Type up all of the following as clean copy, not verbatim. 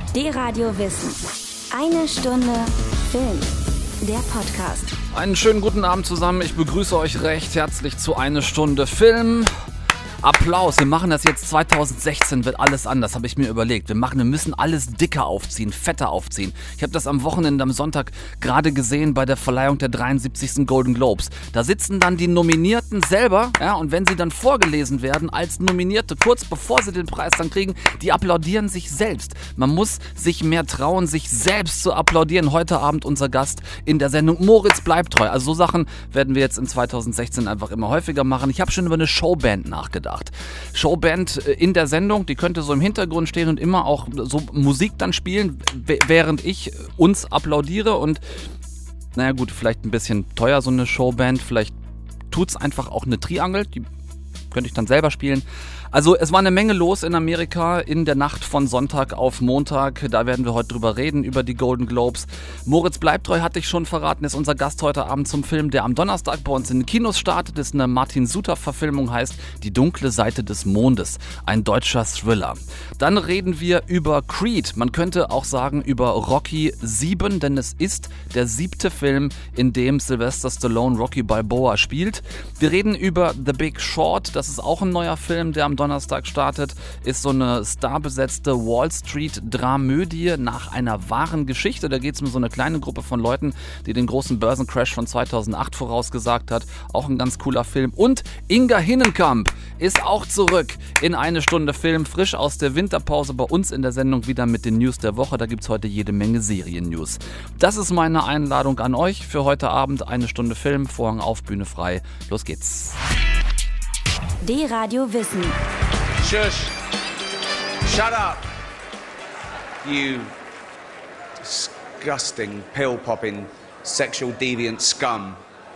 D-Radio Wissen. Eine Stunde Film. Der Podcast. Einen schönen guten Abend zusammen. Ich begrüße euch recht herzlich zu Eine Stunde Film. Applaus, wir machen das jetzt 2016, wird alles anders, habe ich mir überlegt. Wir müssen alles dicker aufziehen, fetter aufziehen. Ich habe das am Wochenende, am Sonntag gerade gesehen bei der Verleihung der 73. Golden Globes. Da sitzen dann die Nominierten selber, ja, und wenn sie dann vorgelesen werden als Nominierte, kurz bevor sie den Preis dann kriegen, die applaudieren sich selbst. Man muss sich mehr trauen, sich selbst zu applaudieren. Heute Abend unser Gast in der Sendung Moritz bleibt treu. Also so Sachen werden wir jetzt in 2016 einfach immer häufiger machen. Ich habe schon über eine Showband nachgedacht. Showband in der Sendung, die könnte so im Hintergrund stehen und immer auch so Musik dann spielen, während ich uns applaudiere und naja gut, vielleicht ein bisschen teuer so eine Showband, vielleicht tut's einfach auch eine Triangel, die könnte ich dann selber spielen. Also es war eine Menge los in Amerika in der Nacht von Sonntag auf Montag. Da werden wir heute drüber reden, über die Golden Globes. Moritz Bleibtreu, hatte ich schon verraten, ist unser Gast heute Abend zum Film, der am Donnerstag bei uns in den Kinos startet. Das ist eine Martin-Suter-Verfilmung, heißt Die dunkle Seite des Mondes. Ein deutscher Thriller. Dann reden wir über Creed. Man könnte auch sagen über Rocky 7, denn es ist der 7. Film, in dem Sylvester Stallone Rocky Balboa spielt. Wir reden über The Big Short. Das ist auch ein neuer Film, der am Donnerstag startet, ist so eine starbesetzte Wall-Street-Dramödie nach einer wahren Geschichte. Da geht es um so eine kleine Gruppe von Leuten, die den großen Börsencrash von 2008 vorausgesagt hat. Auch ein ganz cooler Film. Und Inga Hinnenkamp ist auch zurück in Eine Stunde Film, frisch aus der Winterpause bei uns in der Sendung wieder mit den News der Woche. Da gibt es heute jede Menge Serien-News. Das ist meine Einladung an euch für heute Abend. Eine Stunde Film, Vorhang auf, Bühne frei. Los geht's. D-Radio Wissen. Shush. Shut up. You disgusting, pill-popping, sexual deviant scum.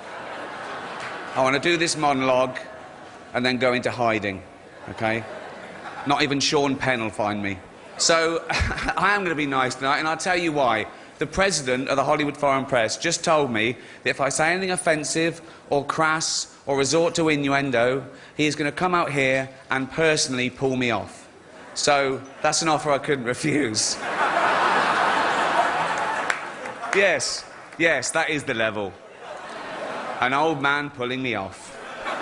I want to do this monologue and then go into hiding, okay? Not even Sean Penn will find me. So, I am going to be nice tonight, and I'll tell you why. The president of the Hollywood Foreign Press just told me that if I say anything offensive or crass or resort to innuendo, he is going to come out here and personally pull me off. So that's an offer I couldn't refuse. Yes, that is the level. An old man pulling me off.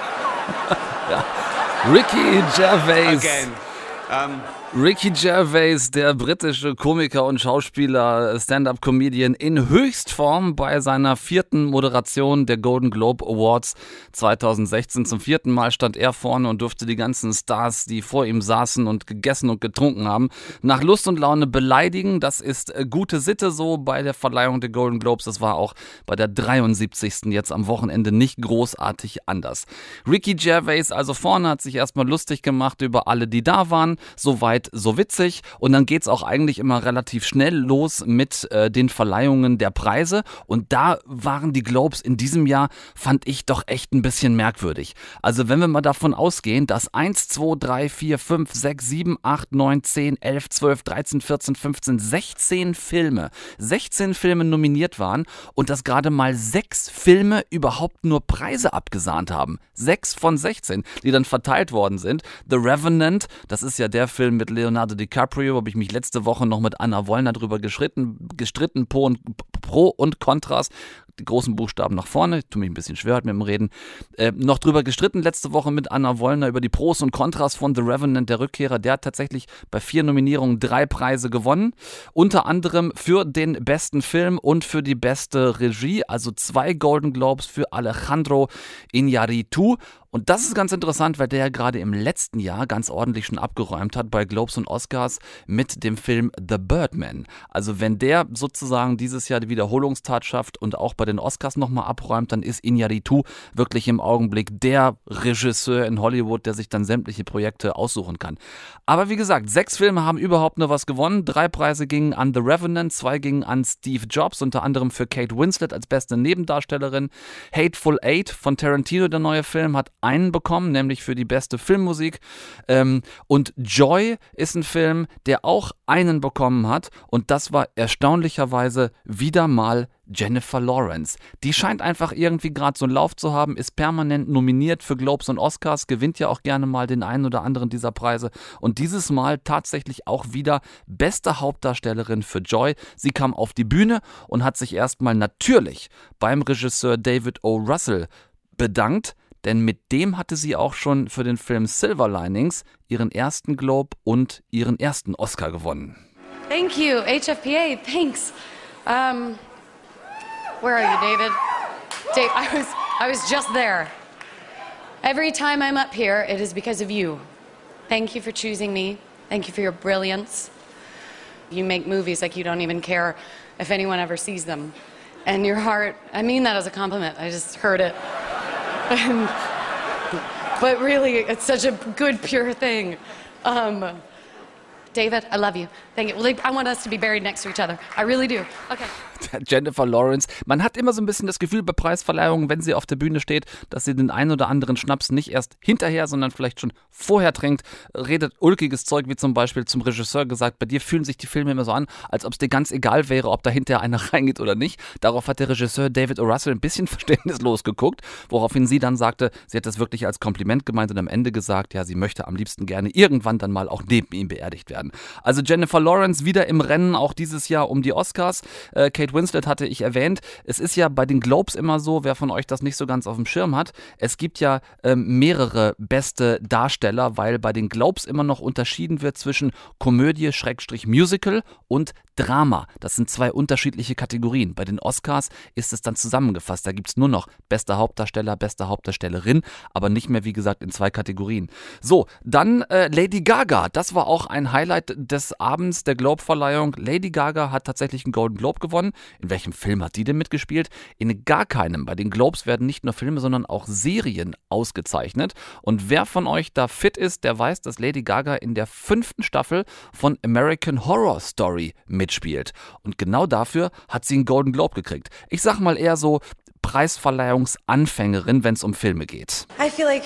Ricky Gervais. Again. Ricky Gervais, der britische Komiker und Schauspieler, Stand-up-Comedian in Höchstform bei seiner 4. Moderation der Golden Globe Awards 2016. Zum 4. Mal stand er vorne und durfte die ganzen Stars, die vor ihm saßen und gegessen und getrunken haben, nach Lust und Laune beleidigen. Das ist gute Sitte so bei der Verleihung der Golden Globes. Das war auch bei der 73. jetzt am Wochenende nicht großartig anders. Ricky Gervais also vorne hat sich erstmal lustig gemacht über alle, die da waren. Soweit so witzig, und dann geht's auch eigentlich immer relativ schnell los mit den Verleihungen der Preise, und da waren die Globes in diesem Jahr, fand ich, doch echt ein bisschen merkwürdig. Also wenn wir mal davon ausgehen, dass 1, 2, 3, 4, 5, 6, 7, 8, 9, 10, 11, 12, 13, 14, 15, 16 Filme nominiert waren und dass gerade mal 6 Filme überhaupt nur Preise abgesahnt haben. 6 von 16, die dann verteilt worden sind. The Revenant, das ist ja der Film mit Leonardo DiCaprio, habe ich mich letzte Woche noch mit Anna Wollner drüber gestritten, Pro und Kontras, die großen Buchstaben nach vorne, ich tue mich ein bisschen schwer heute mit dem Reden, noch drüber gestritten letzte Woche mit Anna Wollner über die Pros und Kontras von The Revenant, der Rückkehrer. Der hat tatsächlich bei 4 Nominierungen 3 Preise gewonnen, unter anderem für den besten Film und für die beste Regie, also 2 Golden Globes für Alejandro Iñárritu. Und das ist ganz interessant, weil der ja gerade im letzten Jahr ganz ordentlich schon abgeräumt hat bei Globes und Oscars mit dem Film The Birdman. Also wenn der sozusagen dieses Jahr die Wiederholungstat schafft und auch bei den Oscars nochmal abräumt, dann ist Iñárritu wirklich im Augenblick der Regisseur in Hollywood, der sich dann sämtliche Projekte aussuchen kann. Aber wie gesagt, 6 Filme haben überhaupt nur was gewonnen. 3 Preise gingen an The Revenant, 2 gingen an Steve Jobs, unter anderem für Kate Winslet als beste Nebendarstellerin. Hateful Eight von Tarantino, der neue Film, hat einen bekommen, nämlich für die beste Filmmusik. Und Joy ist ein Film, der auch einen bekommen hat. Und das war erstaunlicherweise wieder mal Jennifer Lawrence. Die scheint einfach irgendwie gerade so einen Lauf zu haben, ist permanent nominiert für Globes und Oscars, gewinnt ja auch gerne mal den einen oder anderen dieser Preise und dieses Mal tatsächlich auch wieder beste Hauptdarstellerin für Joy. Sie kam auf die Bühne und hat sich erstmal natürlich beim Regisseur David O. Russell bedankt, denn mit dem hatte sie auch schon für den Film Silver Linings ihren ersten Globe und ihren ersten Oscar gewonnen. Thank you, HFPA, thanks. Where are you, David? Dave, I was just there. Every time I'm up here, it is because of you. Thank you for choosing me. Thank you for your brilliance. You make movies like you don't even care if anyone ever sees them. And your heart, I mean that as a compliment. I just heard it. But really, it's such a good, pure thing. David, I love you. Thank you. I want us to be buried next to each other. I really do. Okay. Jennifer Lawrence. Man hat immer so ein bisschen das Gefühl bei Preisverleihungen, wenn sie auf der Bühne steht, dass sie den einen oder anderen Schnaps nicht erst hinterher, sondern vielleicht schon vorher trinkt. Redet ulkiges Zeug, wie zum Beispiel zum Regisseur gesagt, bei dir fühlen sich die Filme immer so an, als ob es dir ganz egal wäre, ob da hinterher einer reingeht oder nicht. Darauf hat der Regisseur David O. Russell ein bisschen verständnislos geguckt, woraufhin sie dann sagte, sie hat das wirklich als Kompliment gemeint und am Ende gesagt, ja, sie möchte am liebsten gerne irgendwann dann mal auch neben ihm beerdigt werden. Also Jennifer Lawrence wieder im Rennen, auch dieses Jahr um die Oscars. Kate Winslet hatte ich erwähnt. Es ist ja bei den Globes immer so, wer von euch das nicht so ganz auf dem Schirm hat, es gibt ja mehrere beste Darsteller, weil bei den Globes immer noch unterschieden wird zwischen Komödie, Musical und Drama. Das sind zwei unterschiedliche Kategorien. Bei den Oscars ist es dann zusammengefasst. Da gibt es nur noch bester Hauptdarsteller, beste Hauptdarstellerin, aber nicht mehr, wie gesagt, in zwei Kategorien. So, dann Lady Gaga. Das war auch ein Highlight des Abends der Globe-Verleihung. Lady Gaga hat tatsächlich einen Golden Globe gewonnen. In welchem Film hat die denn mitgespielt? In gar keinem. Bei den Globes werden nicht nur Filme, sondern auch Serien ausgezeichnet. Und wer von euch da fit ist, der weiß, dass Lady Gaga in der 5. Staffel von American Horror Story mitspielt. Und genau dafür hat sie einen Golden Globe gekriegt. Ich sag mal eher so Preisverleihungsanfängerin, wenn es um Filme geht. I feel like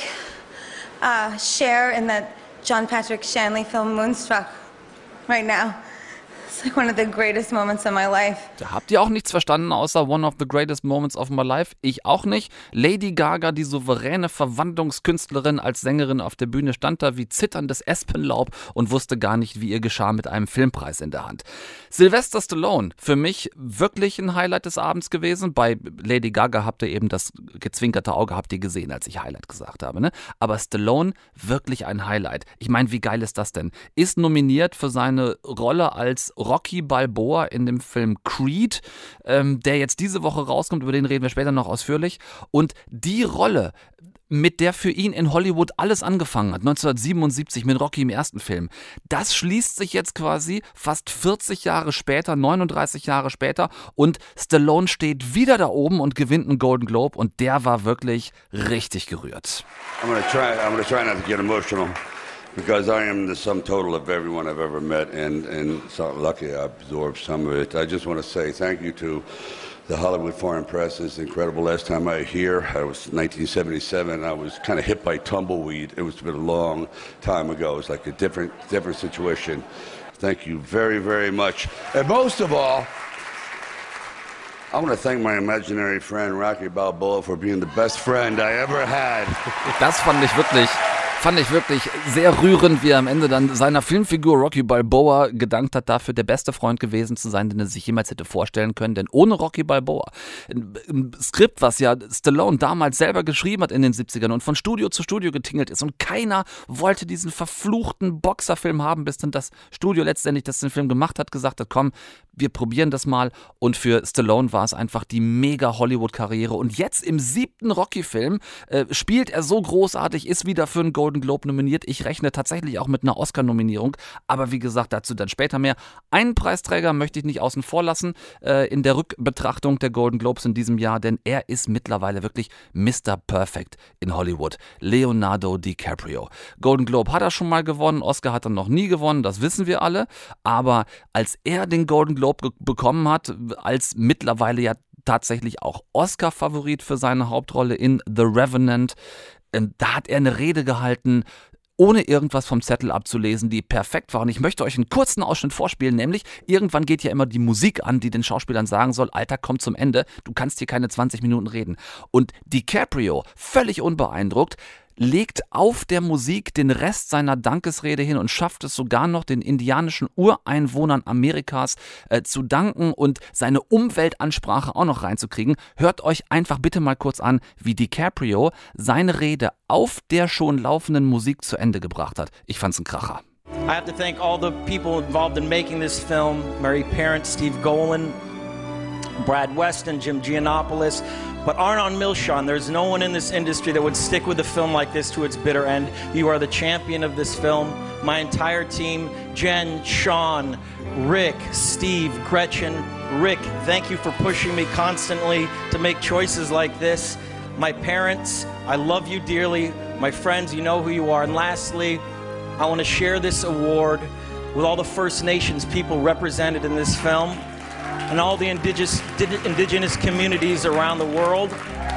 Cher in that John Patrick Shanley film Moonstruck right now. It's like one of the greatest moments of my life. Da habt ihr auch nichts verstanden, außer One of the Greatest Moments of My Life. Ich auch nicht. Lady Gaga, die souveräne Verwandlungskünstlerin als Sängerin auf der Bühne, stand da wie zitterndes Espenlaub und wusste gar nicht, wie ihr geschah mit einem Filmpreis in der Hand. Sylvester Stallone, für mich wirklich ein Highlight des Abends gewesen. Bei Lady Gaga habt ihr eben das gezwinkerte Auge, habt ihr gesehen, als ich Highlight gesagt habe, ne? Aber Stallone, wirklich ein Highlight. Ich meine, wie geil ist das denn? Ist nominiert für seine Rolle als Rocky Balboa in dem Film Creed, der jetzt diese Woche rauskommt, über den reden wir später noch ausführlich. Und die Rolle, mit der für ihn in Hollywood alles angefangen hat, 1977 mit Rocky im ersten Film, das schließt sich jetzt quasi fast 40 Jahre später, 39 Jahre später und Stallone steht wieder da oben und gewinnt einen Golden Globe und der war wirklich richtig gerührt. I'm gonna try not to get emotional. Because I am the sum total of everyone I've ever met, and so lucky I absorbed some of it. I just want to say thank you to the Hollywood Foreign Press. It's incredible. Last time I was here, I was 1977. I was kind of hit by tumbleweed. It was been a long time ago. It was like a different situation. Thank you very, very much. And most of all, I want to thank my imaginary friend Rocky Balboa for being the best friend I ever had. Das fand ich wirklich sehr rührend, wie er am Ende dann seiner Filmfigur Rocky Balboa gedankt hat, dafür der beste Freund gewesen zu sein, den er sich jemals hätte vorstellen können. Denn ohne Rocky Balboa, ein Skript, was ja Stallone damals selber geschrieben hat in den 70ern und von Studio zu Studio getingelt ist und keiner wollte diesen verfluchten Boxerfilm haben, bis dann das Studio letztendlich, das den Film gemacht hat, gesagt hat, komm, wir probieren das mal. Und für Stallone war es einfach die mega Hollywood-Karriere. Und jetzt im 7. Rocky-Film spielt er so großartig, ist wieder für einen Golden Globe nominiert. Ich rechne tatsächlich auch mit einer Oscar-Nominierung. Aber wie gesagt, dazu dann später mehr. Einen Preisträger möchte ich nicht außen vor lassen in der Rückbetrachtung der Golden Globes in diesem Jahr, denn er ist mittlerweile wirklich Mr. Perfect in Hollywood. Leonardo DiCaprio. Golden Globe hat er schon mal gewonnen, Oscar hat er noch nie gewonnen, das wissen wir alle. Aber als er den Golden Globe bekommen hat, als mittlerweile ja tatsächlich auch Oscar-Favorit für seine Hauptrolle in The Revenant, Da hat er eine Rede gehalten, ohne irgendwas vom Zettel abzulesen, die perfekt war. Und ich möchte euch einen kurzen Ausschnitt vorspielen, nämlich irgendwann geht ja immer die Musik an, die den Schauspielern sagen soll, Alter, komm zum Ende, du kannst hier keine 20 Minuten reden. Und DiCaprio, völlig unbeeindruckt, legt auf der Musik den Rest seiner Dankesrede hin und schafft es sogar noch, den indianischen Ureinwohnern Amerikas zu danken und seine Umweltansprache auch noch reinzukriegen. Hört euch einfach bitte mal kurz an, wie DiCaprio seine Rede auf der schon laufenden Musik zu Ende gebracht hat. Ich fand's ein Kracher. I have to thank all the people involved in making this film, Mary Parent, Steve Golan, Brad Weston, Jim Giannopoulos, but Arnon Milchan. There's no one in this industry that would stick with a film like this to its bitter end. You are the champion of this film. My entire team, Jen, Sean, Rick, Steve, Gretchen. Rick, thank you for pushing me constantly to make choices like this. My parents, I love you dearly. My friends, you know who you are. And lastly, I want to share this award with all the First Nations people represented in this film and all the indigenous communities around the world.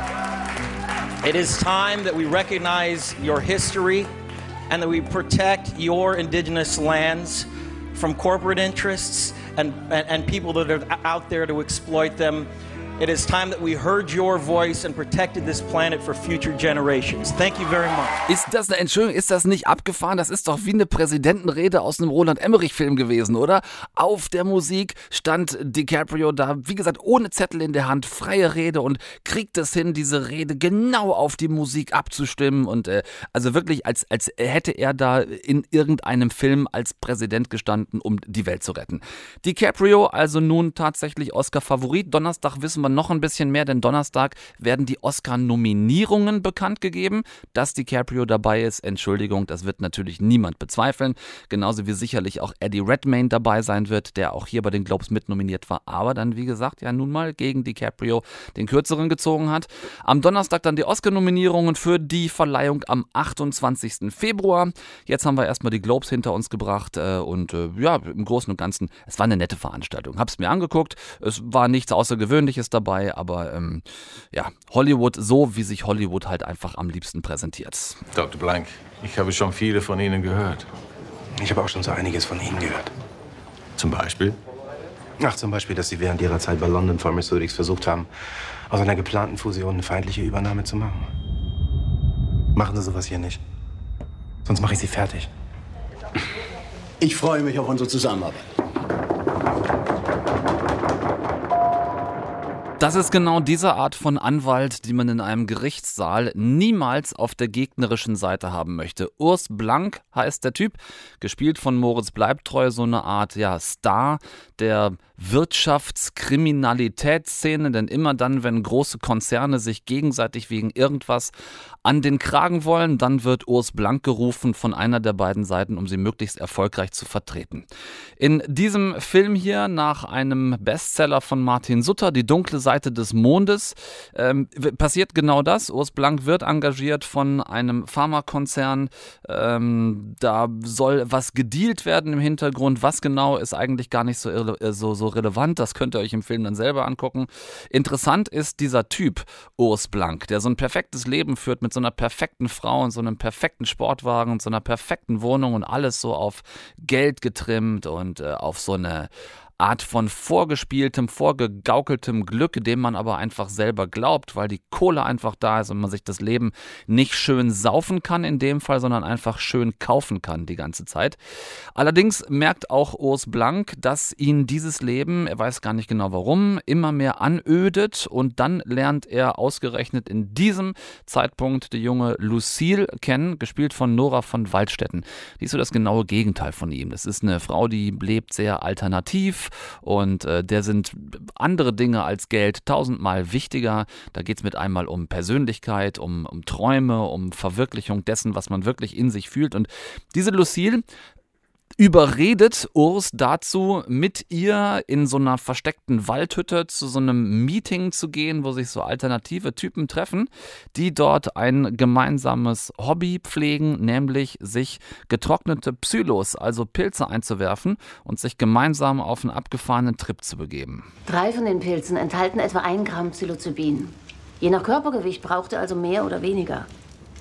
It is time that we recognize your history and that we protect your indigenous lands from corporate interests and people that are out there to exploit them. It is time that we heard your voice and protected this planet for future generations. Thank you very much. Ist das eine Entschuldigung? Ist das nicht abgefahren? Das ist doch wie eine Präsidentenrede aus einem Roland-Emmerich-Film gewesen, oder? Auf der Musik stand DiCaprio da, wie gesagt, ohne Zettel in der Hand, freie Rede und kriegt es hin, diese Rede genau auf die Musik abzustimmen und also wirklich, als hätte er da in irgendeinem Film als Präsident gestanden, um die Welt zu retten. DiCaprio also nun tatsächlich Oscar-Favorit. Donnerstag wissen wir noch ein bisschen mehr, denn Donnerstag werden die Oscar-Nominierungen bekannt gegeben. Dass DiCaprio dabei ist, Entschuldigung, das wird natürlich niemand bezweifeln. Genauso wie sicherlich auch Eddie Redmayne dabei sein wird, der auch hier bei den Globes mitnominiert war, aber dann, wie gesagt, ja nun mal gegen DiCaprio den Kürzeren gezogen hat. Am Donnerstag dann die Oscar-Nominierungen für die Verleihung am 28. Februar. Jetzt haben wir erstmal die Globes hinter uns gebracht und ja, im Großen und Ganzen, es war eine nette Veranstaltung. Hab's mir angeguckt, es war nichts Außergewöhnliches dabei, aber ja, Hollywood, so wie sich Hollywood halt einfach am liebsten präsentiert. Dr. Blank, ich habe schon viele von Ihnen gehört. Ich habe auch schon so einiges von Ihnen gehört. Zum Beispiel? Ach, zum Beispiel, dass Sie während Ihrer Zeit bei London Pharmaceutics versucht haben, aus einer geplanten Fusion eine feindliche Übernahme zu machen. Machen Sie sowas hier nicht. Sonst mache ich Sie fertig. Ich freue mich auf unsere Zusammenarbeit. Das ist genau diese Art von Anwalt, die man in einem Gerichtssaal niemals auf der gegnerischen Seite haben möchte. Urs Blank heißt der Typ, gespielt von Moritz Bleibtreu, so eine Art Star der Wirtschaftskriminalitätsszene, denn immer dann, wenn große Konzerne sich gegenseitig wegen irgendwas an den Kragen wollen, dann wird Urs Blank gerufen von einer der beiden Seiten, um sie möglichst erfolgreich zu vertreten. In diesem Film hier, nach einem Bestseller von Martin Sutter, Die dunkle Seite des Mondes, passiert genau das. Urs Blank wird engagiert von einem Pharmakonzern. Da soll was gedealt werden im Hintergrund. Was genau, ist eigentlich gar nicht so relevant. Das könnt ihr euch im Film dann selber angucken. Interessant ist dieser Typ, Urs Blank, der so ein perfektes Leben führt mit so einer perfekten Frau und so einem perfekten Sportwagen und so einer perfekten Wohnung und alles so auf Geld getrimmt und auf so eine Art von vorgespieltem, vorgegaukeltem Glück, dem man aber einfach selber glaubt, weil die Kohle einfach da ist und man sich das Leben nicht schön saufen kann in dem Fall, sondern einfach schön kaufen kann die ganze Zeit. Allerdings merkt auch Urs Blank, dass ihn dieses Leben, er weiß gar nicht genau warum, immer mehr anödet und dann lernt er ausgerechnet in diesem Zeitpunkt die junge Lucille kennen, gespielt von Nora von Waldstetten. Die ist so das genaue Gegenteil von ihm. Das ist eine Frau, die lebt sehr alternativ, und der sind andere Dinge als Geld tausendmal wichtiger. Da geht es mit einmal um Persönlichkeit, um Träume, um Verwirklichung dessen, was man wirklich in sich fühlt. Und diese Lucille überredet Urs dazu, mit ihr in so einer versteckten Waldhütte zu so einem Meeting zu gehen, wo sich so alternative Typen treffen, die dort ein gemeinsames Hobby pflegen, nämlich sich getrocknete Psyllos, also Pilze einzuwerfen und sich gemeinsam auf einen abgefahrenen Trip zu begeben. 3 von den Pilzen enthalten etwa 1 Gramm Psilocybin. Je nach Körpergewicht braucht er also mehr oder weniger.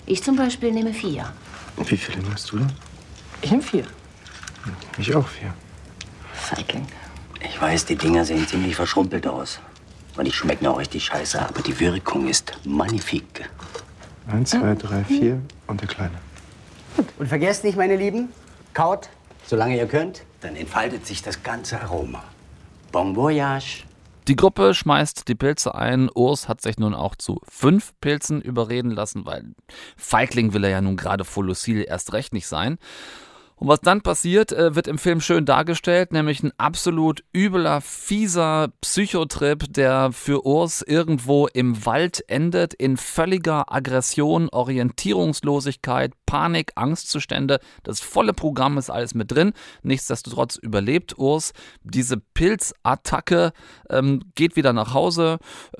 Ich zum Beispiel nehme 4. Und wie viele nimmst du denn? Ich nehme 4. Ich auch 4. Feigling. Ich weiß, die Dinger sehen ziemlich verschrumpelt aus. Und die schmecken auch richtig scheiße, aber die Wirkung ist magnifik. 1, 2, 3, 4 und der Kleine. Und vergesst nicht, meine Lieben, kaut, solange ihr könnt, dann entfaltet sich das ganze Aroma. Bon voyage. Die Gruppe schmeißt die Pilze ein. Urs hat sich nun auch zu 5 Pilzen überreden lassen, weil Feigling will er ja nun gerade vor Lucille erst recht nicht sein. Und was dann passiert, wird im Film schön dargestellt, nämlich ein absolut übler, fieser Psychotrip, der für Urs irgendwo im Wald endet, in völliger Aggression, Orientierungslosigkeit, Panik, Angstzustände. Das volle Programm ist alles mit drin. Nichtsdestotrotz überlebt Urs diese Pilzattacke, geht wieder nach Hause,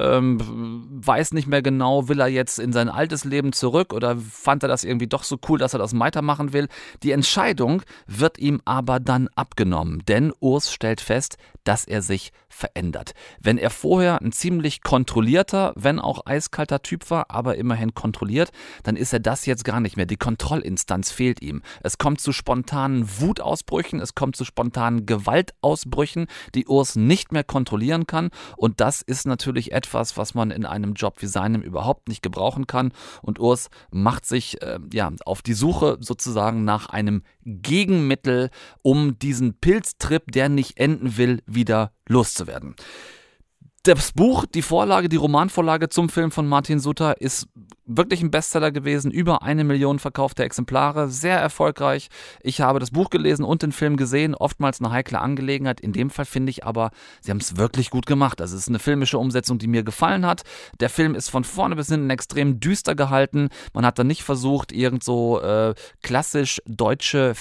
weiß nicht mehr genau, will er jetzt in sein altes Leben zurück oder fand er das irgendwie doch so cool, dass er das weitermachen will. Die Entscheidung wird ihm aber dann abgenommen, denn Urs stellt fest, dass er sich verändert. Wenn er vorher ein ziemlich kontrollierter, wenn auch eiskalter Typ war, aber immerhin kontrolliert, dann ist er das jetzt gar nicht mehr. Die Kontrollinstanz fehlt ihm. Es kommt zu spontanen Wutausbrüchen, es kommt zu spontanen Gewaltausbrüchen, die Urs nicht mehr kontrollieren kann, und das ist natürlich etwas, was man in einem Job wie seinem überhaupt nicht gebrauchen kann, und Urs macht sich auf die Suche sozusagen nach einem Gegenmittel, um diesen Pilztrip, der nicht enden will, wieder loszuwerden. Das Buch, die Vorlage, die Romanvorlage zum Film von Martin Suter ist wirklich ein Bestseller gewesen, über 1 Million verkaufte Exemplare, sehr erfolgreich. Ich habe das Buch gelesen und den Film gesehen, oftmals eine heikle Angelegenheit. In dem Fall finde ich aber, sie haben es wirklich gut gemacht. Also es ist eine filmische Umsetzung, die mir gefallen hat. Der Film ist von vorne bis hinten extrem düster gehalten. Man hat da nicht versucht, irgend so klassisch deutsche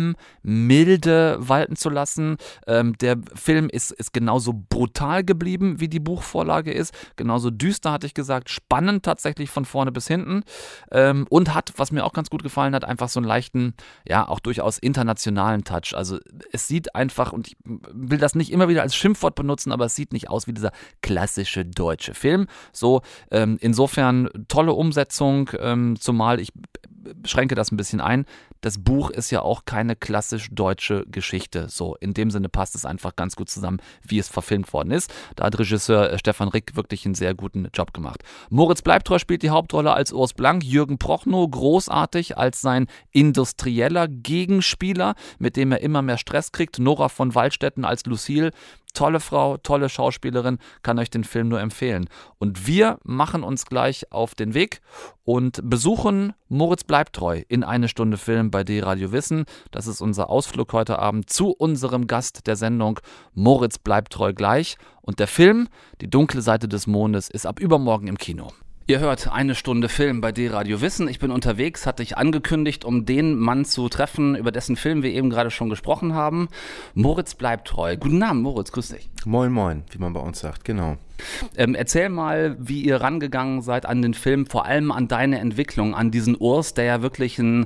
Filmmilde walten zu lassen. Der Film ist genauso brutal geblieben, wie die Buchvorlage ist. Genauso düster, hatte ich gesagt, spannend tatsächlich von vorne bis hinten, und hat, was mir auch ganz gut gefallen hat, einfach so einen leichten, ja, auch durchaus internationalen Touch. Also es sieht einfach, und ich will das nicht immer wieder als Schimpfwort benutzen, aber es sieht nicht aus wie dieser klassische deutsche Film. So, insofern tolle Umsetzung, zumal ich schränke das ein bisschen ein. Das Buch ist ja auch keine klassisch deutsche Geschichte. So, in dem Sinne passt es einfach ganz gut zusammen, wie es verfilmt worden ist. Da hat Regisseur Stefan Rick wirklich einen sehr guten Job gemacht. Moritz Bleibtreu spielt die Hauptrolle als Urs Blank. Jürgen Prochnow großartig als sein industrieller Gegenspieler, mit dem er immer mehr Stress kriegt. Nora von Waldstätten als Lucille. Tolle Frau, tolle Schauspielerin, kann euch den Film nur empfehlen. Und wir machen uns gleich auf den Weg und besuchen Moritz Bleibtreu in 1 Stunde Film bei D-Radio Wissen. Das ist unser Ausflug heute Abend zu unserem Gast der Sendung, Moritz Bleibtreu gleich. Und der Film, Die dunkle Seite des Mondes, ist ab übermorgen im Kino. Ihr hört 1 Stunde Film bei D-Radio Wissen. Ich bin unterwegs, hatte ich angekündigt, um den Mann zu treffen, über dessen Film wir eben gerade schon gesprochen haben. Moritz Bleibtreu. Guten Abend, Moritz, grüß dich. Moin, moin, wie man bei uns sagt, genau. Erzähl mal, wie ihr rangegangen seid an den Film, vor allem an deine Entwicklung, an diesen Urs, der ja wirklich ein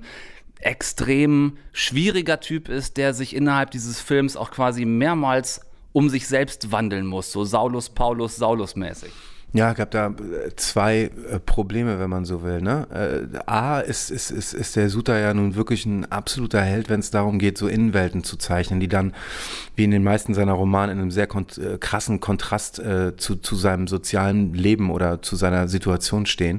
extrem schwieriger Typ ist, der sich innerhalb dieses Films auch quasi mehrmals um sich selbst wandeln muss, so Saulus, Paulus, Saulus-mäßig. Ja, es gab da 2 Probleme, wenn man so will. Ne? A, ist der Suter ja nun wirklich ein absoluter Held, wenn es darum geht, so Innenwelten zu zeichnen, die dann, wie in den meisten seiner Romane, in einem sehr krassen Kontrast zu seinem sozialen Leben oder zu seiner Situation stehen.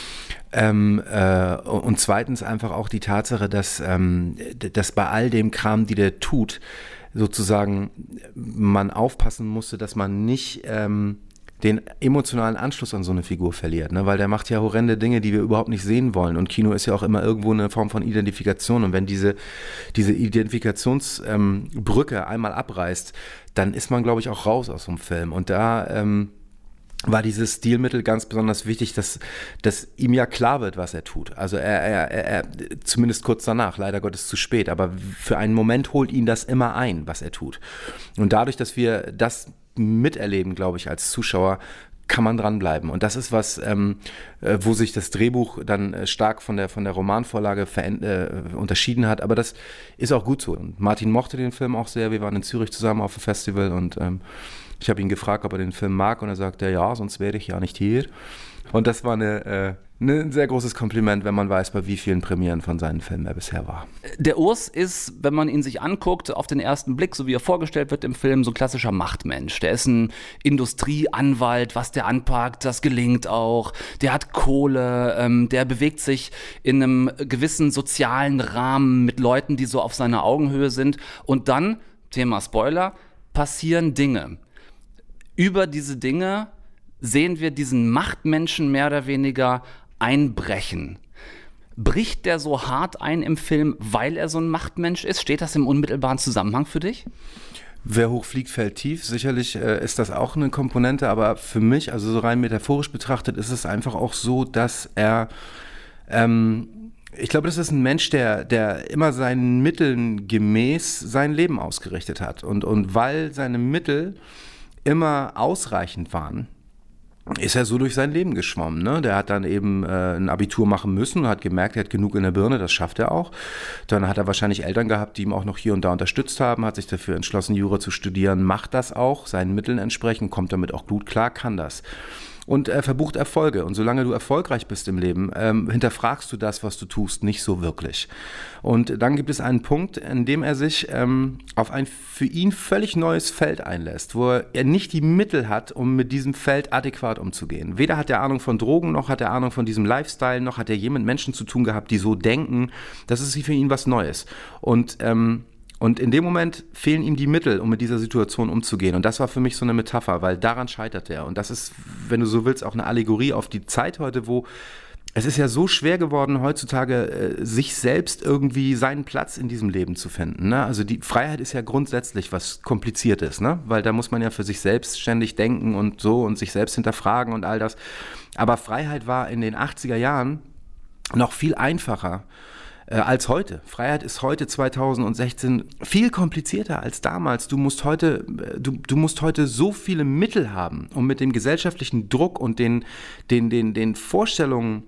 Und zweitens einfach auch die Tatsache, dass bei all dem Kram, die der tut, sozusagen man aufpassen musste, dass man nicht den emotionalen Anschluss an so eine Figur verliert, ne? Weil der macht ja horrende Dinge, die wir überhaupt nicht sehen wollen, und Kino ist ja auch immer irgendwo eine Form von Identifikation, und wenn diese Identifikationsbrücke einmal abreißt, dann ist man, glaube ich, auch raus aus so einem Film, und da war dieses Stilmittel ganz besonders wichtig, dass ihm ja klar wird, was er tut. Also er zumindest kurz danach, leider Gottes zu spät, aber für einen Moment holt ihn das immer ein, was er tut. Und dadurch, dass wir das miterleben, glaube ich, als Zuschauer, kann man dranbleiben. Und das ist was, wo sich das Drehbuch dann stark von der Romanvorlage unterschieden hat. Aber das ist auch gut so. Und Martin mochte den Film auch sehr. Wir waren in Zürich zusammen auf dem Festival, und ich habe ihn gefragt, ob er den Film mag, und er sagte, ja, sonst wäre ich ja nicht hier. Und das war eine Ein sehr großes Kompliment, wenn man weiß, bei wie vielen Premieren von seinen Filmen er bisher war. Der Urs ist, wenn man ihn sich anguckt, auf den ersten Blick, so wie er vorgestellt wird im Film, so ein klassischer Machtmensch. Der ist ein Industrieanwalt, was der anpackt, das gelingt auch. Der hat Kohle, der bewegt sich in einem gewissen sozialen Rahmen mit Leuten, die so auf seiner Augenhöhe sind. Und dann, Thema Spoiler, passieren Dinge. Über diese Dinge sehen wir diesen Machtmenschen mehr oder weniger einbrechen. Bricht der so hart ein im Film, weil er so ein Machtmensch ist? Steht das im unmittelbaren Zusammenhang für dich? Wer hoch fliegt, fällt tief. Sicherlich ist das auch eine Komponente, aber für mich, also so rein metaphorisch betrachtet, ist es einfach auch so, dass er, ich glaube, das ist ein Mensch, der immer seinen Mitteln gemäß sein Leben ausgerichtet hat. Und weil seine Mittel immer ausreichend waren, ist er so durch sein Leben geschwommen. Ne? Der hat dann eben ein Abitur machen müssen und hat gemerkt, er hat genug in der Birne, das schafft er auch. Dann hat er wahrscheinlich Eltern gehabt, die ihm auch noch hier und da unterstützt haben, hat sich dafür entschlossen, Jura zu studieren, macht das auch, seinen Mitteln entsprechend, kommt damit auch gut klar, kann das. Und er verbucht Erfolge. Und solange du erfolgreich bist im Leben, hinterfragst du das, was du tust, nicht so wirklich. Und dann gibt es einen Punkt, in dem er sich auf ein für ihn völlig neues Feld einlässt, wo er nicht die Mittel hat, um mit diesem Feld adäquat umzugehen. Weder hat er Ahnung von Drogen, noch hat er Ahnung von diesem Lifestyle, noch hat er je mit Menschen zu tun gehabt, die so denken. Das ist für ihn was Neues. Und in dem Moment fehlen ihm die Mittel, um mit dieser Situation umzugehen. Und das war für mich so eine Metapher, weil daran scheitert er. Und das ist, wenn du so willst, auch eine Allegorie auf die Zeit heute, wo es ist ja so schwer geworden, heutzutage sich selbst irgendwie seinen Platz in diesem Leben zu finden. Ne? Also die Freiheit ist ja grundsätzlich was Kompliziertes, ne? Weil da muss man ja für sich selbst ständig denken und so und sich selbst hinterfragen und all das. Aber Freiheit war in den 80er Jahren noch viel einfacher als heute. Freiheit ist heute 2016 viel komplizierter als damals. Du musst heute so viele Mittel haben, um mit dem gesellschaftlichen Druck und den Vorstellungen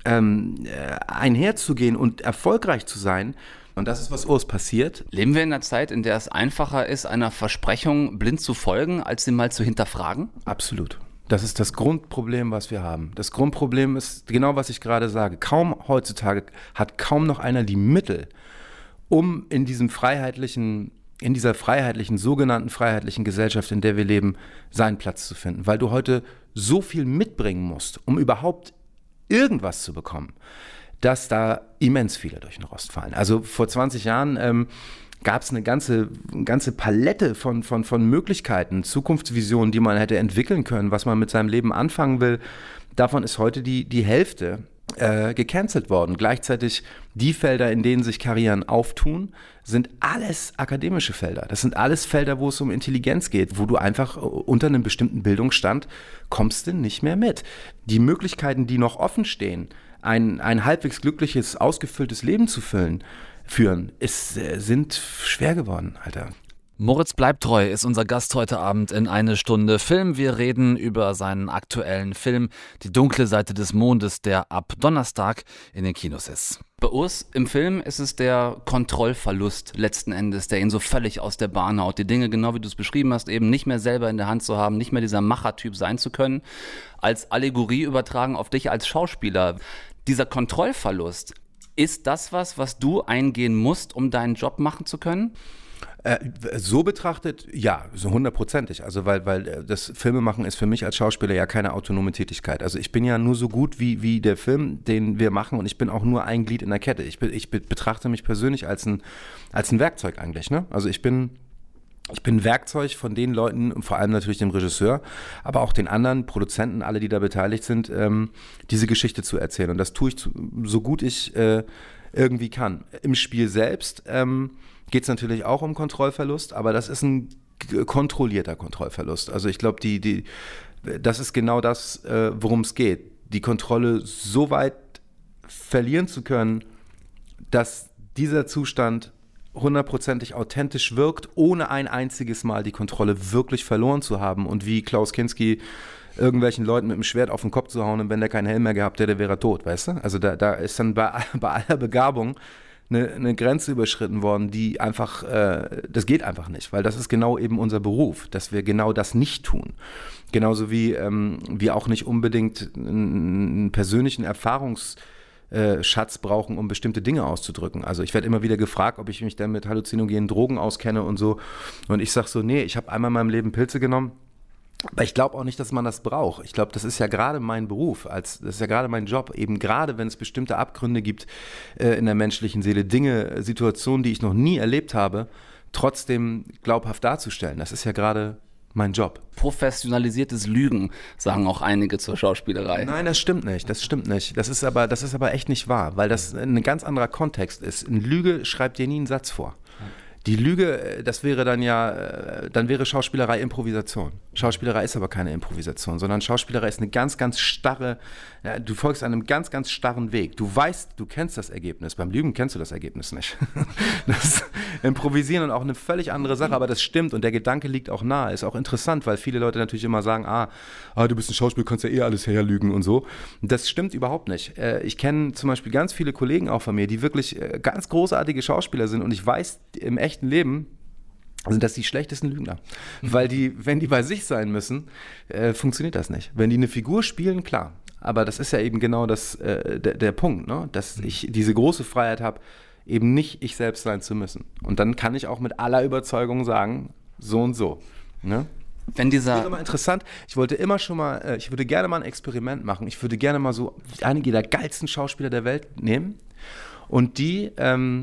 einherzugehen und erfolgreich zu sein. Und das ist, was Urs passiert. Leben wir in einer Zeit, in der es einfacher ist, einer Versprechung blind zu folgen, als sie mal zu hinterfragen? Absolut. Das ist das Grundproblem, was wir haben. Das Grundproblem ist genau, was ich gerade sage. Heutzutage hat kaum noch einer die Mittel, um in dieser freiheitlichen, sogenannten freiheitlichen Gesellschaft, in der wir leben, seinen Platz zu finden. Weil du heute so viel mitbringen musst, um überhaupt irgendwas zu bekommen, dass da immens viele durch den Rost fallen. Also vor 20 Jahren gab es eine ganze Palette von Möglichkeiten, Zukunftsvisionen, die man hätte entwickeln können, was man mit seinem Leben anfangen will. Davon ist heute die Hälfte gecancelt worden. Gleichzeitig die Felder, in denen sich Karrieren auftun, sind alles akademische Felder. Das sind alles Felder, wo es um Intelligenz geht, wo du einfach unter einem bestimmten Bildungsstand kommst du nicht mehr mit. Die Möglichkeiten, die noch offen stehen, ein halbwegs glückliches, ausgefülltes Leben zu führen, sind schwer geworden, Alter. Moritz bleibt treu ist unser Gast heute Abend in Eine Stunde Film. Wir reden über seinen aktuellen Film Die dunkle Seite des Mondes, der ab Donnerstag in den Kinos ist. Bei Urs im Film ist es der Kontrollverlust letzten Endes, der ihn so völlig aus der Bahn haut. Die Dinge, genau wie du es beschrieben hast, eben nicht mehr selber in der Hand zu haben, nicht mehr dieser Machertyp sein zu können. Als Allegorie übertragen auf dich als Schauspieler. Dieser Kontrollverlust, ist das was du eingehen musst, um deinen Job machen zu können? So betrachtet, ja, so 100%. Also weil das Filmemachen ist für mich als Schauspieler ja keine autonome Tätigkeit. Also ich bin ja nur so gut wie der Film, den wir machen, und ich bin auch nur ein Glied in der Kette. Ich betrachte mich persönlich als ein Werkzeug eigentlich. Ne? Also ich bin Werkzeug von den Leuten, vor allem natürlich dem Regisseur, aber auch den anderen Produzenten, alle, die da beteiligt sind, diese Geschichte zu erzählen. Und das tue ich so gut ich irgendwie kann. Im Spiel selbst geht es natürlich auch um Kontrollverlust, aber das ist ein kontrollierter Kontrollverlust. Also ich glaube, das ist genau das, worum es geht. Die Kontrolle so weit verlieren zu können, dass dieser Zustand 100%ig authentisch wirkt, ohne ein einziges Mal die Kontrolle wirklich verloren zu haben und wie Klaus Kinski irgendwelchen Leuten mit dem Schwert auf den Kopf zu hauen, und wenn der keinen Helm mehr gehabt hätte, wäre er tot, weißt du? Also da ist dann bei aller Begabung eine Grenze überschritten worden, die einfach, das geht einfach nicht, weil das ist genau eben unser Beruf, dass wir genau das nicht tun. Genauso wie wir auch nicht unbedingt einen persönlichen Erfahrungsschatz brauchen, um bestimmte Dinge auszudrücken. Also ich werde immer wieder gefragt, ob ich mich denn mit halluzinogenen Drogen auskenne und so. Und ich sage so, nee, ich habe einmal in meinem Leben Pilze genommen. Aber ich glaube auch nicht, dass man das braucht. Ich glaube, das ist ja gerade mein Beruf, das ist ja gerade mein Job, eben gerade wenn es bestimmte Abgründe gibt in der menschlichen Seele, Dinge, Situationen, die ich noch nie erlebt habe, trotzdem glaubhaft darzustellen. Das ist ja gerade mein Job. Professionalisiertes Lügen, sagen auch einige zur Schauspielerei. Nein, das stimmt nicht. Das ist aber echt nicht wahr, weil das ein ganz anderer Kontext ist. Eine Lüge schreibt dir nie einen Satz vor. Die Lüge, das wäre dann wäre Schauspielerei Improvisation. Schauspielerei ist aber keine Improvisation, sondern Schauspielerei ist eine ganz, ganz starre, du folgst einem ganz, ganz starren Weg. Du weißt, du kennst das Ergebnis. Beim Lügen kennst du das Ergebnis nicht. Das Improvisieren und auch eine völlig andere Sache, aber das stimmt und der Gedanke liegt auch nahe. Ist auch interessant, weil viele Leute natürlich immer sagen, du bist ein Schauspieler, kannst ja eh alles herlügen und so. Das stimmt überhaupt nicht. Ich kenne zum Beispiel ganz viele Kollegen auch von mir, die wirklich ganz großartige Schauspieler sind und ich weiß im echten Leben, sind das die schlechtesten Lügner. Weil wenn die bei sich sein müssen, funktioniert das nicht. Wenn die eine Figur spielen, klar. Aber das ist ja eben genau der Punkt, ne? Dass ich diese große Freiheit habe, eben nicht ich selbst sein zu müssen. Und dann kann ich auch mit aller Überzeugung sagen, so und so. Ne? Das wäre mal interessant. Ich würde gerne mal ein Experiment machen. Ich würde gerne mal so einige der geilsten Schauspieler der Welt nehmen und die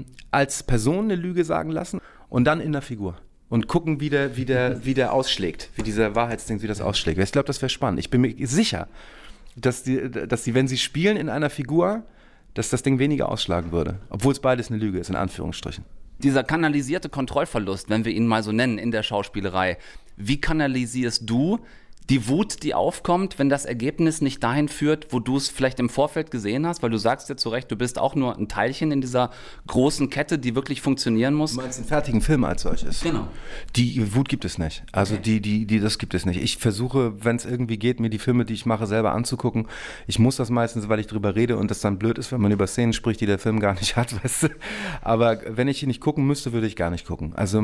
als Person eine Lüge sagen lassen und dann in der Figur. Und gucken, wie der ausschlägt, wie dieser Wahrheitsding, wie das ausschlägt. Ich glaube, das wäre spannend. Ich bin mir sicher, dass die, wenn sie spielen in einer Figur, dass das Ding weniger ausschlagen würde. Obwohl es beides eine Lüge ist, in Anführungsstrichen. Dieser kanalisierte Kontrollverlust, wenn wir ihn mal so nennen in der Schauspielerei, wie kanalisierst du die Wut, die aufkommt, wenn das Ergebnis nicht dahin führt, wo du es vielleicht im Vorfeld gesehen hast? Weil du sagst ja zu Recht, du bist auch nur ein Teilchen in dieser großen Kette, die wirklich funktionieren muss. Du meinst einen fertigen Film als solches? Genau. Die Wut gibt es nicht. Also okay. Das gibt es nicht. Ich versuche, wenn es irgendwie geht, mir die Filme, die ich mache, selber anzugucken. Ich muss das meistens, weil ich drüber rede und das dann blöd ist, wenn man über Szenen spricht, die der Film gar nicht hat, weißt du? Aber wenn ich ihn nicht gucken müsste, würde ich gar nicht gucken. Also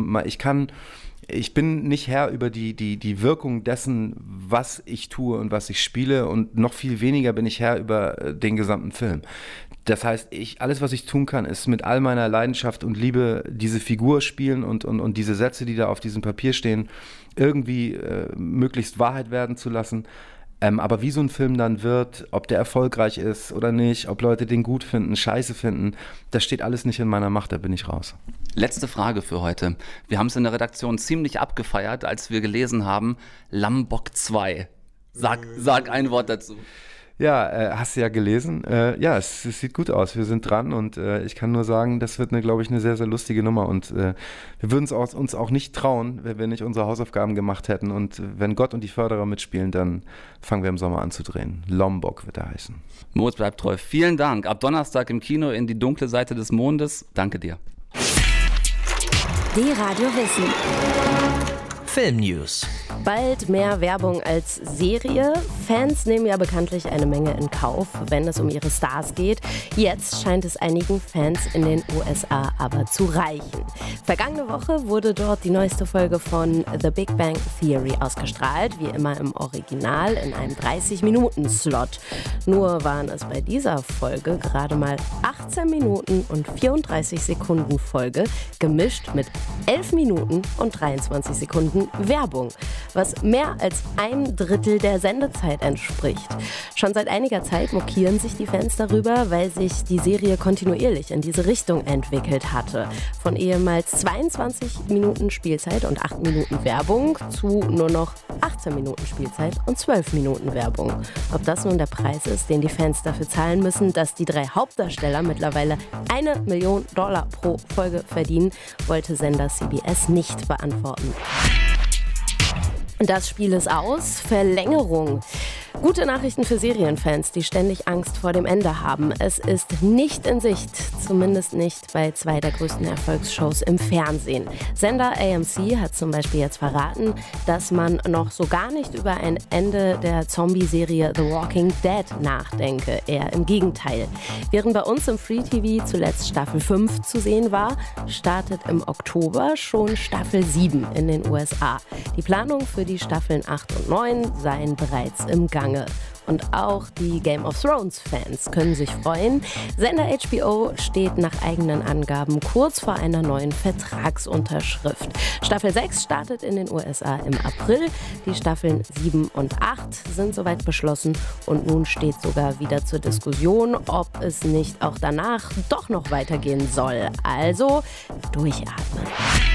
ich bin nicht Herr über die Wirkung dessen, was ich tue und was ich spiele und noch viel weniger bin ich Herr über den gesamten Film. Das heißt, alles, was ich tun kann, ist mit all meiner Leidenschaft und Liebe diese Figur spielen und diese Sätze, die da auf diesem Papier stehen, irgendwie möglichst Wahrheit werden zu lassen. Aber wie so ein Film dann wird, ob der erfolgreich ist oder nicht, ob Leute den gut finden, scheiße finden, das steht alles nicht in meiner Macht, da bin ich raus. Letzte Frage für heute. Wir haben es in der Redaktion ziemlich abgefeiert, als wir gelesen haben, Lambok 2. Sag ein Wort dazu. Ja, hast du ja gelesen. Ja, es sieht gut aus. Wir sind dran und ich kann nur sagen, das wird, glaube ich, eine sehr, sehr lustige Nummer und wir würden es uns auch nicht trauen, wenn wir nicht unsere Hausaufgaben gemacht hätten und wenn Gott und die Förderer mitspielen, dann fangen wir im Sommer an zu drehen. Lombok wird er heißen. Moritz bleibt treu. Vielen Dank. Ab Donnerstag im Kino in die dunkle Seite des Mondes. Danke dir. Die Radio Wissen. Filmnews. Bald mehr Werbung als Serie. Fans nehmen ja bekanntlich eine Menge in Kauf, wenn es um ihre Stars geht. Jetzt scheint es einigen Fans in den USA aber zu reichen. Vergangene Woche wurde dort die neueste Folge von The Big Bang Theory ausgestrahlt, wie immer im Original in einem 30-Minuten-Slot. Nur waren es bei dieser Folge gerade mal 18 Minuten und 34 Sekunden Folge, gemischt mit 11 Minuten und 23 Sekunden Werbung, was mehr als 1/3 der Sendezeit entspricht. Schon seit einiger Zeit mokieren sich die Fans darüber, weil sich die Serie kontinuierlich in diese Richtung entwickelt hatte. Von ehemals 22 Minuten Spielzeit und 8 Minuten Werbung zu nur noch 18 Minuten Spielzeit und 12 Minuten Werbung. Ob das nun der Preis ist, den die Fans dafür zahlen müssen, dass die 3 Hauptdarsteller mittlerweile $1 Million pro Folge verdienen, wollte Sender CBS nicht beantworten. Das Spiel ist aus. Verlängerung. Gute Nachrichten für Serienfans, die ständig Angst vor dem Ende haben. Es ist nicht in Sicht, zumindest nicht bei 2 der größten Erfolgsshows im Fernsehen. Sender AMC hat zum Beispiel jetzt verraten, dass man noch so gar nicht über ein Ende der Zombie-Serie The Walking Dead nachdenke. Eher im Gegenteil. Während bei uns im Free TV zuletzt Staffel 5 zu sehen war, startet im Oktober schon Staffel 7 in den USA. Die Planung für die Staffeln 8 und 9 seien bereits im Gange. Und auch die Game of Thrones-Fans können sich freuen. Sender HBO steht nach eigenen Angaben kurz vor einer neuen Vertragsunterschrift. Staffel 6 startet in den USA im April. Die Staffeln 7 und 8 sind soweit beschlossen. Und nun steht sogar wieder zur Diskussion, ob es nicht auch danach doch noch weitergehen soll. Also durchatmen.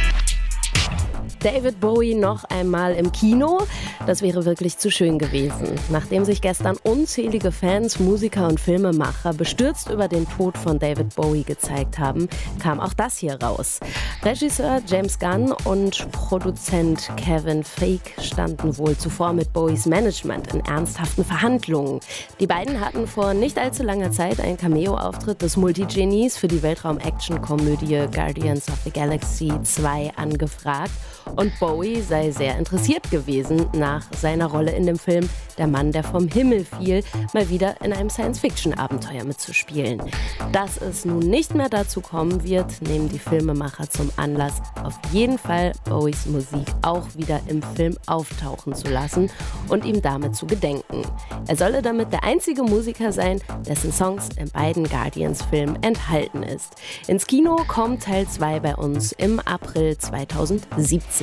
David Bowie noch einmal im Kino? Das wäre wirklich zu schön gewesen. Nachdem sich gestern unzählige Fans, Musiker und Filmemacher bestürzt über den Tod von David Bowie gezeigt haben, kam auch das hier raus. Regisseur James Gunn und Produzent Kevin Feige standen wohl zuvor mit Bowies Management in ernsthaften Verhandlungen. Die beiden hatten vor nicht allzu langer Zeit einen Cameo-Auftritt des Multigenies für die Weltraum-Action-Komödie Guardians of the Galaxy 2 angefragt. Und Bowie sei sehr interessiert gewesen, nach seiner Rolle in dem Film Der Mann, der vom Himmel fiel, mal wieder in einem Science-Fiction-Abenteuer mitzuspielen. Dass es nun nicht mehr dazu kommen wird, nehmen die Filmemacher zum Anlass, auf jeden Fall Bowies Musik auch wieder im Film auftauchen zu lassen und ihm damit zu gedenken. Er solle damit der einzige Musiker sein, dessen Songs in beiden Guardians-Filmen enthalten ist. Ins Kino kommt Teil 2 bei uns im April 2017.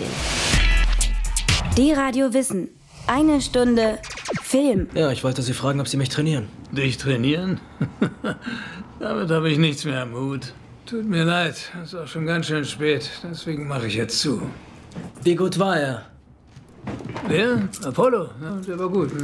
Die Radio Wissen. Eine Stunde Film. Ja, ich wollte Sie fragen, ob Sie mich trainieren. Dich trainieren? Damit habe ich nichts mehr am Hut. Tut mir leid, es ist auch schon ganz schön spät. Deswegen mache ich jetzt zu. Wie gut war er? Wer? Apollo? Ja, der war gut.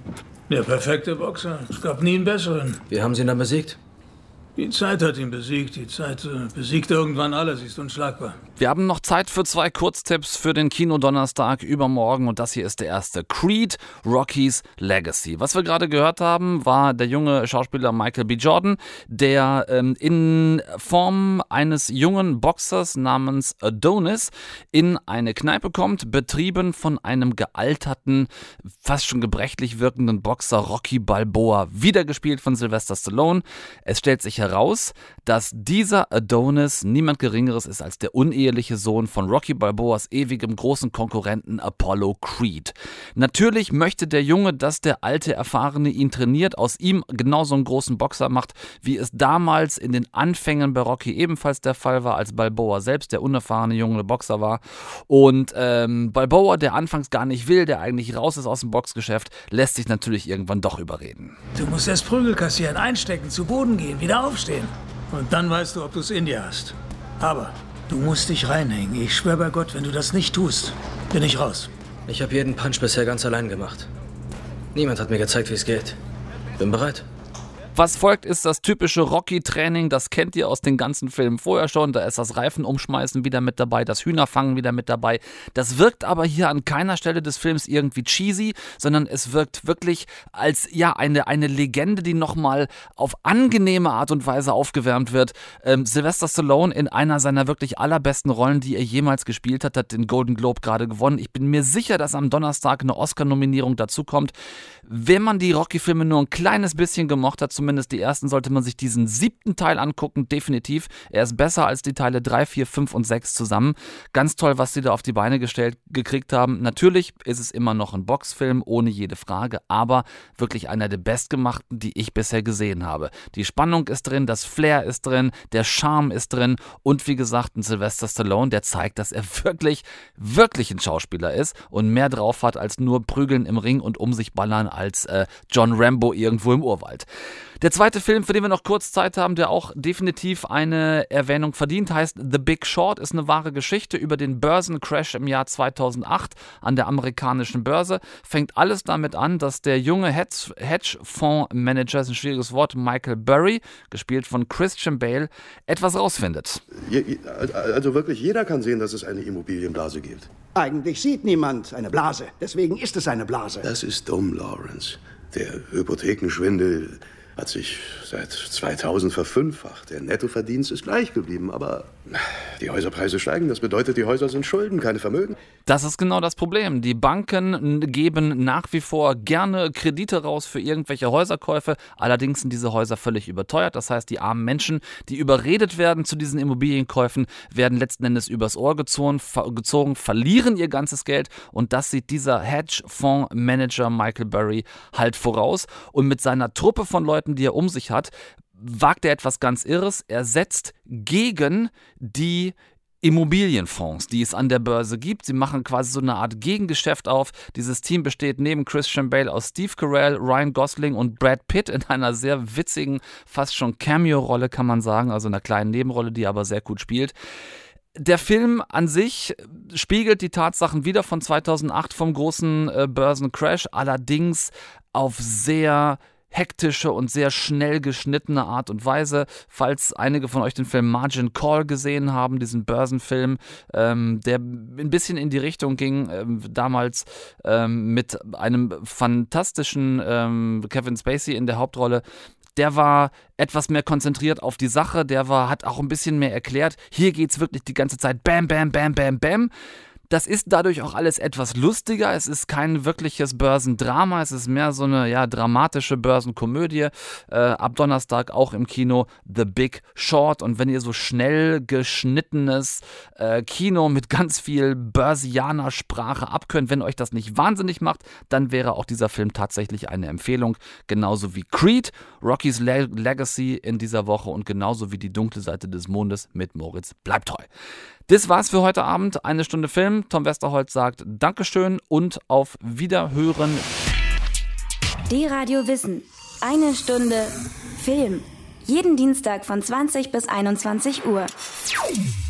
Der perfekte Boxer. Es gab nie einen besseren. Wie haben Sie ihn dann besiegt? Die Zeit hat ihn besiegt. Die Zeit besiegt irgendwann alles. Sie ist unschlagbar. Wir haben noch Zeit für 2 Kurztipps für den Kinodonnerstag übermorgen und das hier ist der erste. Creed, Rocky's Legacy. Was wir gerade gehört haben, war der junge Schauspieler Michael B. Jordan, der in Form eines jungen Boxers namens Adonis in eine Kneipe kommt, betrieben von einem gealterten, fast schon gebrechlich wirkenden Boxer Rocky Balboa, wiedergespielt von Sylvester Stallone. Es stellt sich heraus, dass dieser Adonis niemand Geringeres ist als der uneheliche Sohn von Rocky Balboas ewigem großen Konkurrenten Apollo Creed. Natürlich möchte der Junge, dass der alte Erfahrene ihn trainiert, aus ihm genauso einen großen Boxer macht, wie es damals in den Anfängen bei Rocky ebenfalls der Fall war, als Balboa selbst der unerfahrene junge Boxer war. Und Balboa, der anfangs gar nicht will, der eigentlich raus ist aus dem Boxgeschäft, lässt sich natürlich irgendwann doch überreden. Du musst erst Prügel kassieren, einstecken, zu Boden gehen, wieder aufstehen. Und dann weißt du, ob du es in dir hast. Aber du musst dich reinhängen. Ich schwöre bei Gott, wenn du das nicht tust, bin ich raus. Ich habe jeden Punch bisher ganz allein gemacht. Niemand hat mir gezeigt, wie es geht. Bin bereit. Was folgt, ist das typische Rocky-Training, das kennt ihr aus den ganzen Filmen vorher schon, da ist das Reifenumschmeißen wieder mit dabei, das Hühnerfangen wieder mit dabei. Das wirkt aber hier an keiner Stelle des Films irgendwie cheesy, sondern es wirkt wirklich als eine Legende, die nochmal auf angenehme Art und Weise aufgewärmt wird. Sylvester Stallone in einer seiner wirklich allerbesten Rollen, die er jemals gespielt hat, hat den Golden Globe gerade gewonnen. Ich bin mir sicher, dass am Donnerstag eine Oscar-Nominierung dazu kommt. Wenn man die Rocky-Filme nur ein kleines bisschen gemocht hat, zumindest die ersten, sollte man sich diesen 7. Teil angucken, definitiv. Er ist besser als die Teile 3, 4, 5 und 6 zusammen. Ganz toll, was sie da auf die Beine gekriegt haben. Natürlich ist es immer noch ein Boxfilm, ohne jede Frage, aber wirklich einer der bestgemachten, die ich bisher gesehen habe. Die Spannung ist drin, das Flair ist drin, der Charme ist drin und wie gesagt, ein Sylvester Stallone, der zeigt, dass er wirklich, wirklich ein Schauspieler ist und mehr drauf hat als nur prügeln im Ring und um sich ballern als John Rambo irgendwo im Urwald. Der zweite Film, für den wir noch kurz Zeit haben, der auch definitiv eine Erwähnung verdient, heißt The Big Short, ist eine wahre Geschichte über den Börsencrash im Jahr 2008 an der amerikanischen Börse. Fängt alles damit an, dass der junge Hedgefondsmanager, ist ein schwieriges Wort, Michael Burry, gespielt von Christian Bale, etwas rausfindet. Also wirklich jeder kann sehen, dass es eine Immobilienblase gibt. Eigentlich sieht niemand eine Blase. Deswegen ist es eine Blase. Das ist dumm, Lawrence. Der Hypothekenschwindel hat sich seit 2000 verfünffacht. Der Nettoverdienst ist gleich geblieben, aber die Häuserpreise steigen. Das bedeutet, die Häuser sind Schulden, keine Vermögen. Das ist genau das Problem. Die Banken geben nach wie vor gerne Kredite raus für irgendwelche Häuserkäufe. Allerdings sind diese Häuser völlig überteuert. Das heißt, die armen Menschen, die überredet werden zu diesen Immobilienkäufen, werden letzten Endes übers Ohr gezogen, verlieren ihr ganzes Geld. Und das sieht dieser Hedgefondsmanager Michael Burry halt voraus. Und mit seiner Truppe von Leuten, die er um sich hat, wagt er etwas ganz Irres. Er setzt gegen die Immobilienfonds, die es an der Börse gibt. Sie machen quasi so eine Art Gegengeschäft auf. Dieses Team besteht neben Christian Bale aus Steve Carell, Ryan Gosling und Brad Pitt in einer sehr witzigen, fast schon Cameo-Rolle, kann man sagen, also einer kleinen Nebenrolle, die aber sehr gut spielt. Der Film an sich spiegelt die Tatsachen wider von 2008 vom großen Börsencrash, allerdings auf sehr hektische und sehr schnell geschnittene Art und Weise. Falls einige von euch den Film Margin Call gesehen haben, diesen Börsenfilm, der ein bisschen in die Richtung ging, damals mit einem fantastischen Kevin Spacey in der Hauptrolle. Der war etwas mehr konzentriert auf die Sache, hat auch ein bisschen mehr erklärt. Hier geht's wirklich die ganze Zeit bam, bam, bam, bam, bam. Das ist dadurch auch alles etwas lustiger. Es ist kein wirkliches Börsendrama. Es ist mehr so eine dramatische Börsenkomödie. Ab Donnerstag auch im Kino The Big Short. Und wenn ihr so schnell geschnittenes Kino mit ganz viel Börsianer-Sprache abkönnt, wenn euch das nicht wahnsinnig macht, dann wäre auch dieser Film tatsächlich eine Empfehlung. Genauso wie Creed, Rocky's Legacy in dieser Woche und genauso wie Die dunkle Seite des Mondes mit Moritz Bleibtreu. Das war's für heute Abend. Eine Stunde Film. Tom Westerholt sagt Dankeschön und auf Wiederhören. D-Radio Wissen. Eine Stunde Film. Jeden Dienstag von 20 bis 21 Uhr.